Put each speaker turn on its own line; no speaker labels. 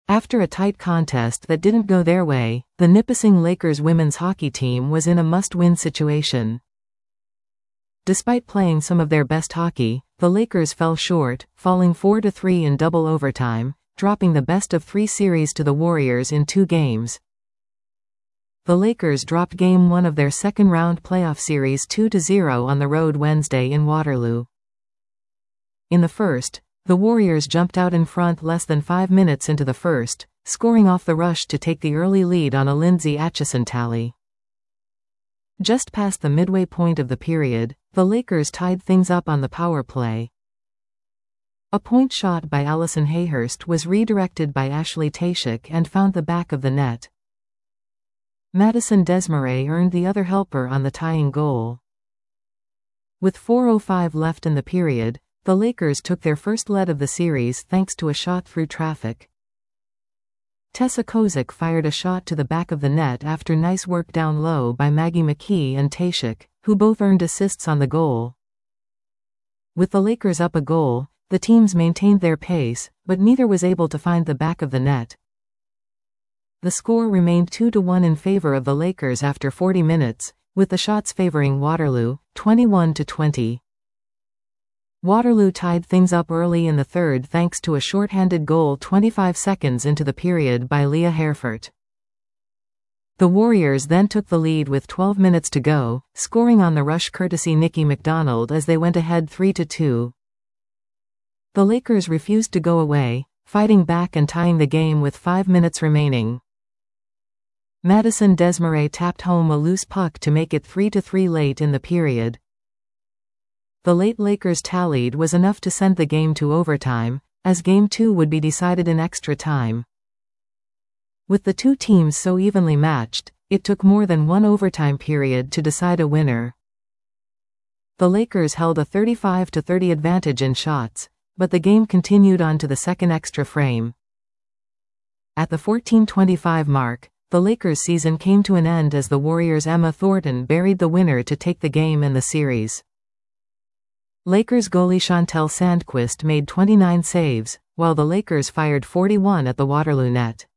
After a tight contest that didn't go their way, the Nipissing Lakers women's hockey team was in a must-win situation. Despite playing some of their best hockey, the Lakers fell short, falling 4-3 in double overtime, dropping the best-of-3 series to the Warriors in 2 games. The Lakers dropped Game 1 of their second-round playoff series 2-0 on the road Wednesday in Waterloo. In the first, the Warriors jumped out in front less than 5 minutes into the first, scoring off the rush to take the early lead on a Lindsay Aitchison tally. Just past the midway point of the period, the Lakers tied things up on the power play. A point shot by Alison Hayhurst was redirected by Ashley Tashik and found the back of the net. Madison Desmarais earned the other helper on the tying goal. With 4:05 left in the period, the Lakers took their first lead of the series thanks to a shot through traffic. Tessa Kozik fired a shot to the back of the net after nice work down low by Maggie McKee and Tashik, who both earned assists on the goal. With the Lakers up a goal, the teams maintained their pace, but neither was able to find the back of the net. The score remained 2-1 in favor of the Lakers after 40 minutes, with the shots favoring Waterloo, 21-20. Waterloo tied things up early in the third thanks to a shorthanded goal 25 seconds into the period by Leah Herfurt. The Warriors then took the lead with 12 minutes to go, scoring on the rush courtesy Nikki McDonald as they went ahead 3-2. The Lakers refused to go away, fighting back and tying the game with 5 minutes remaining. Madison Desmarais tapped home a loose puck to make it 3-3 late in the period. The late Lakers tallied was enough to send the game to overtime, as Game 2 would be decided in extra time. With the two teams so evenly matched, it took more than one overtime period to decide a winner. The Lakers held a 35-30 advantage in shots, but the game continued on to the second extra frame. At the 14:25 mark, the Lakers' season came to an end as the Warriors' Emma Thornton buried the winner to take the game and the series. Lakers goalie Chantel Sandquist made 29 saves, while the Lakers fired 41 at the Waterloo net.